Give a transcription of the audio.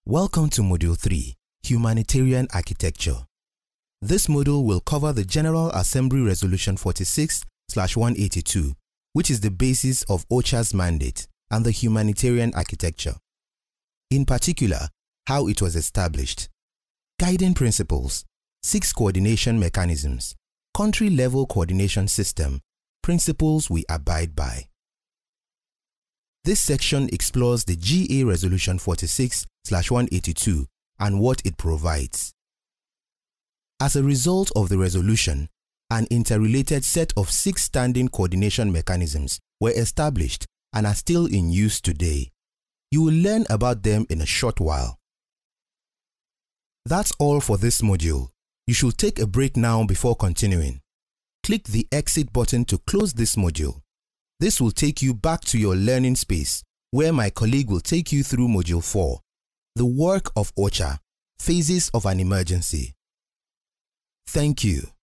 Welcome to Module 3, Humanitarian Architecture. This module will cover the General Assembly Resolution 46/182, which is the basis of OCHA's mandate, and the humanitarian architecture. In particular, how it was established, guiding principles, 6 coordination mechanisms, country-level coordination system, principles we abide by. This section explores the GA Resolution 46/182 and what it provides. As a result of the resolution, an interrelated set of 6 standing coordination mechanisms were established and are still in use today. You will learn about them in a short while. That's all for this module. You should take a break now before continuing. Click the exit button to close this module. This will take you back to your learning space, where my colleague will take you through Module 4, the work of OCHA, phases of an emergency. Thank you.